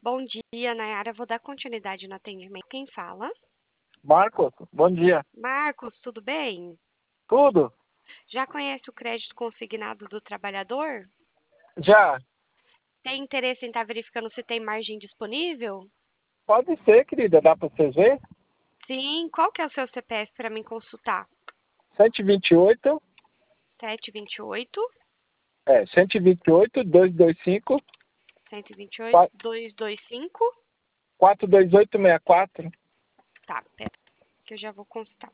Bom dia, Nayara. Vou dar continuidade no atendimento. Quem fala? Marcos, bom dia. Marcos, tudo bem? Tudo? Já conhece o crédito consignado do trabalhador? Já? Tem interesse em estar verificando se tem margem disponível? Pode ser, querida. Dá para você ver? Sim. Qual que é o seu CPF para mim consultar? 128, 728 128, 225, 128 225. 42864. Tá, pera, que eu já vou consultar.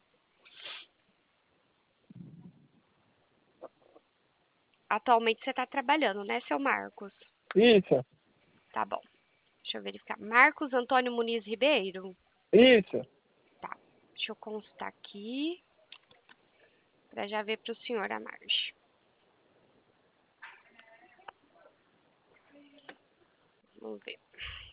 Atualmente você está trabalhando, né, seu Marcos? Isso, Tá bom. Deixa eu verificar. Marcos Antônio Muniz Ribeiro? isso. Tá. Deixa eu consultar aqui para já ver para o senhor a margem. Vamos ver.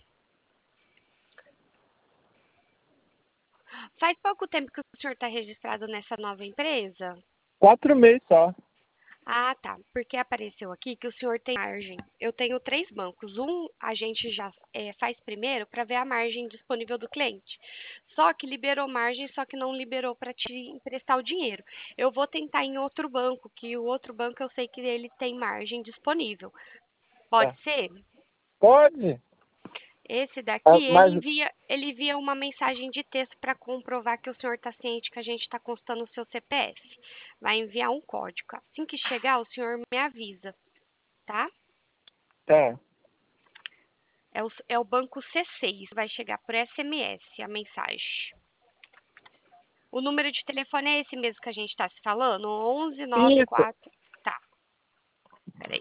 Faz pouco tempo que o senhor está registrado nessa nova empresa? 4 meses só. Ah, tá. Porque apareceu aqui que o senhor tem margem. Eu tenho 3 bancos. Um a gente já faz primeiro para ver a margem disponível do cliente. Só que liberou margem, só que não liberou para te emprestar o dinheiro. Eu vou tentar em outro banco, que o outro banco eu sei que ele tem margem disponível. Pode É. ser? Pode? Esse daqui, Mas, ele envia uma mensagem de texto para comprovar que o senhor está ciente que a gente está constando o seu CPF. Vai enviar um código. Assim que chegar, o senhor me avisa, tá? tá. É o banco C6. Vai chegar por SMS a mensagem. O número de telefone é esse mesmo que a gente está se falando? Isso, 1194. Tá, peraí.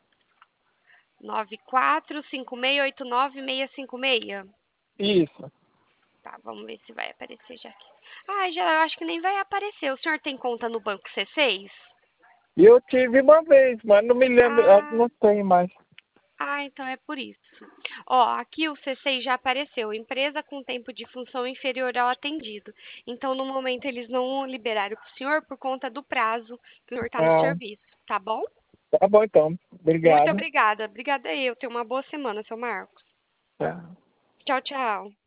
9456896656. isso. Tá, vamos ver se vai aparecer já aqui. Ah, já eu acho que nem vai aparecer. O senhor tem conta no banco C6? E eu tive uma vez, mas não me lembro, Ah, não tenho mais. então é por isso. Ó, aqui o C6 já apareceu. Empresa com tempo de função inferior ao atendido. Então, no momento, eles não liberaram para o senhor por conta do prazo que o senhor está no Ah, serviço, tá bom? tá bom então. Muito Obrigado. obrigada. Obrigada eu. Tenha uma boa semana, seu Marcos. Tá. Tchau, tchau.